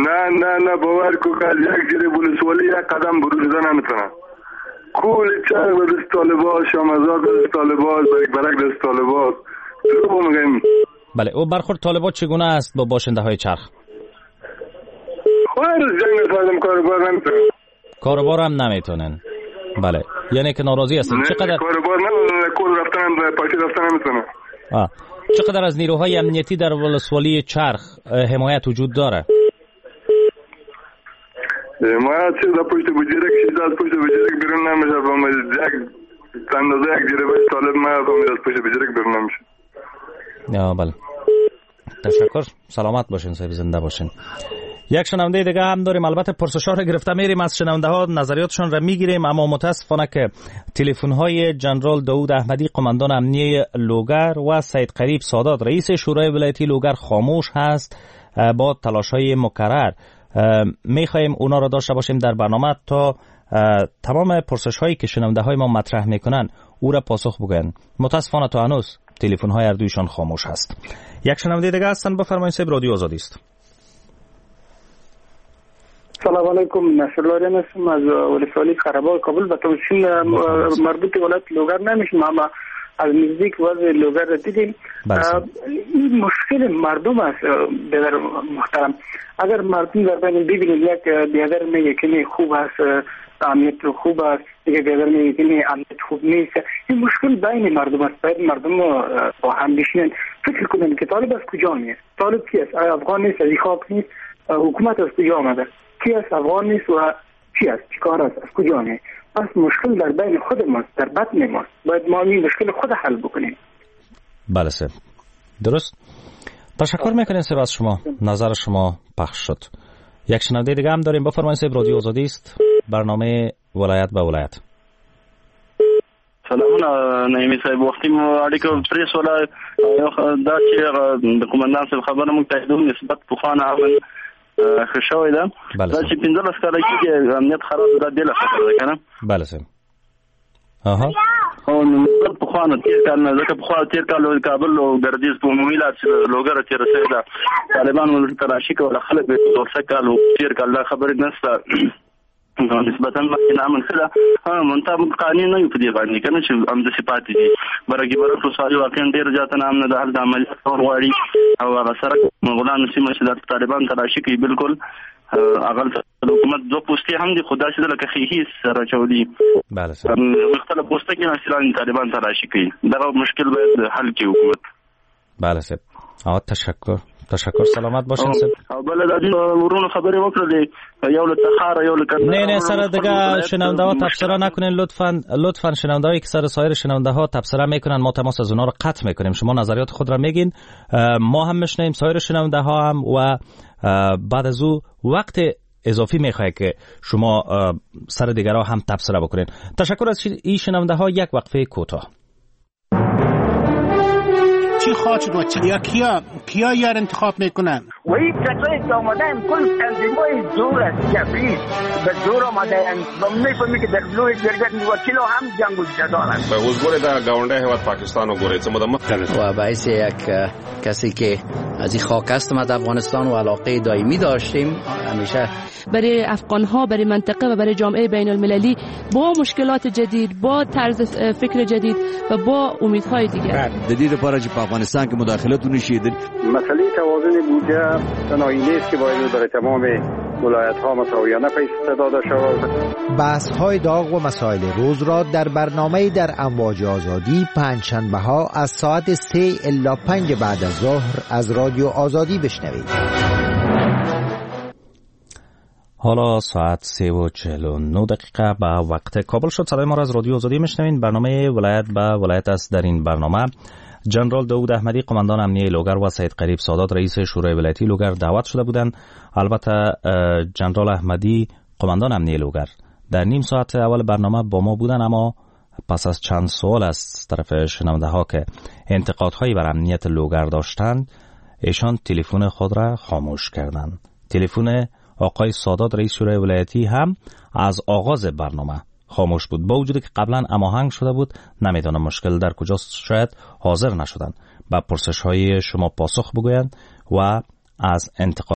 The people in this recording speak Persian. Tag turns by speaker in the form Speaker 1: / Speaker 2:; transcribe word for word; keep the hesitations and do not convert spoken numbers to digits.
Speaker 1: نه نه نه باور کو که یک جری ولسوالی یک قدم برو نمیتونه. کل چرخ به دست طالبان، شامزاد به دست طالبان، برک دست طالبان. تو میگم
Speaker 2: بله. او برخورد طالبان چگونه است با باشنده های چرخ؟
Speaker 1: خواهر جنگ سازم کاربار نمیتونن.
Speaker 2: کاربار هم نمیتونن. بله. یعنی که ناراضی هستن. چقدر
Speaker 1: کاربار نمیتونن، کل رفتن و پاکی رفتن نمیتونن.
Speaker 2: آه. چقدر از نیروهای امنیتی در ولسوالی چرخ حمایت وجود داره؟
Speaker 1: حمایت چیز در پشت بجیرک، چیز از پشت بجیرک بیرون نمیشه. با یک تندازه یک جریبه طالب ما از پشت بجیرک بیرون نمیشه.
Speaker 2: یا بله. تشکر. سلامت باشین، صاحب زنده باشین. یک شنونده دیگه هم داریم. البته پرسش‌ها رو گرفته میریم، از شنونده ها نظریاتشون رو میگیریم، اما متاسفانه که تلفن های جنرال داود احمدی قماندان امنیه لوگر و سید قریب سادات رئیس شورای ولایتی لوگر خاموش هست. با تلاش های مکرر میخوایم اونا رو داشته باشیم در برنامه تا تمام پرسش هایی که شنونده های ما مطرح میکنن او را پاسخ بگن. متاسفانه تا هنوز تلفن های هر دویشان خاموش هست. یک شنونده دیگه هستن، بفرمایید. صاحب رادیو آزادی است.
Speaker 3: سلام علیکم، نصرالله هستم از ولسوالی قره‌باغ کابل. به توصیل مربوط ولایت لوگر نمیشم، اما از نزدیک وضع لوگر را دیدیم. این مشکل مردم است بیادر محترم. اگر مردم در بین ببینید یک بیادر میگه که خوب است، امنیت خوب است، دیگه بیادر میگه که امنیت خوب نیست، این مشکل بین مردم است. باید مردم با هم بشینن فکر کنن که طالب از کجا میاد، طالب کی است، افغان نیست، از خاک نیست، حکومت از کجا آمده، کی است، افغان نیست و چی است، چیکار است، از کجا میاد. پس مشکل در بین خود ماست، در بطن ماست. باید ما این مشکل خود حل بکنیم.
Speaker 2: بله سر درست. تشکر میکنیم سر از شما، نظر شما پخش شد. یک شنونده دیگه هم داریم، بفرمایید. سر رادیو آزادی است، برنامه ولایت به ولایت.
Speaker 4: سلامونه نعیمی صاحب، وختي مو اړیکه پرې سوله دا چې د قومندان صاحب خبره موږ ته د نسبت پخوانه اول ښه شوې ده. دا چې پنځلس کاله کېږي امنیت خراب دا بېله خبره ده که نه؟
Speaker 2: بله صاحب. اها
Speaker 4: او نسبت پخوانه تېر کال نه، ځکه پخوا تېر کال کابل او ګردیز په عمومي لحاظ لوګره تېره شوې ده. طالبان تلاشي کوله، خلک به یې دوه کال او تېر کال دا خبرې نشته نسبتا مخکې نه امن ښه ده. منطبق قانون نه وي په دې باندې که نه چې همداسې پاتې دي. برګې برک ولسوالي واقعا ډېر زیاته ناامنه ده، هلته عملیات کول غواړي او هغه سړک غلام سیمه چې د طالبان تلاشي کوي بالکل هغه د حکومت دوه پوستې هم دي، خو داسې ده لکه خیښي سره اچولي.
Speaker 2: بله صاحب.
Speaker 4: مختلف پوسته کې اصلا طالبان تلاشي کوي. دغه مشکل باید حل کړي حکومت.
Speaker 2: بله صاحب. او تشکر. تشکر. سلامت باشین صاحب.
Speaker 4: او بل د ورونو خبرې وکړلې، یو له تخار یو له کندهار.
Speaker 2: نه نه سره دیگه شنونده ها تبصره نکنین لطفاً. لطفاً شنونده هایی که سر سایر شنونده ها تبصره میکنن ما تماس از اونها رو قطع میکنیم. شما نظریات خود را میگین، ما هم میشنیم، سایر شنونده ها هم، و بعد از او وقت اضافی میخواد که شما سر دیگرها هم تبصره بکنین. تشکر از این شنونده ها. یک وقفه کوتاه.
Speaker 5: چی خواهد شد و چی؟ یا کیا کیا یار انتخاب میکنن؟
Speaker 6: و این کسایی که آمدن کل تنظیمای زور است، جبری به زور آمدن و میفهمی که در لوی درگت وکیل هم جنگ و جدال است.
Speaker 7: به حضور در گاونده هیواد پاکستان و گوره چه مدام
Speaker 8: و باعث یک کسی که از این خاک است ما در افغانستان و علاقه دائمی داشتیم همیشه
Speaker 9: برای افغان ها، برای منطقه و برای جامعه بین المللی با مشکلات جدید، با طرز فکر جدید و با امیدهای دیگر.
Speaker 10: جدید لپاره چې په افغانستان کې مداخلت ونشي.
Speaker 3: مسئله توازن بودجه تنهایی نیست که باید برای تمام ولایت ها مساویانه پیش داده شود.
Speaker 11: بحث های داغ و مسائل روز را در برنامه در امواج آزادی پنجشنبه ها از ساعت سه الی پنج بعد از ظهر از رادیو آزادی بشنوید.
Speaker 2: حالا ساعت سه و چهل و نه دقیقه به وقت کابل شد. صدای ما را از رادیو آزادی میشنوین. برنامه ولایت به ولایت است. در این برنامه جنرال داود احمدی قماندان امنیه لوگر و سید قریب سادات رئیس شورای ولایتی لوگر دعوت شده بودند. البته جنرال احمدی قماندان امنیه لوگر در نیم ساعت اول برنامه با ما بودن، اما پس از چند سوال از طرف شنونده ها که انتقادهایی بر امنیت لوگر داشتند، ایشان تلفن خود را خاموش کردند. تلفن آقای سادات رئیس شورای ولایتی هم از آغاز برنامه خاموش بود، با وجودی که قبلا هماهنگ شده بود. نمیدونم مشکل در کجاست، شاید حاضر نشدن با پرسش های شما پاسخ بگویند و از انتقاد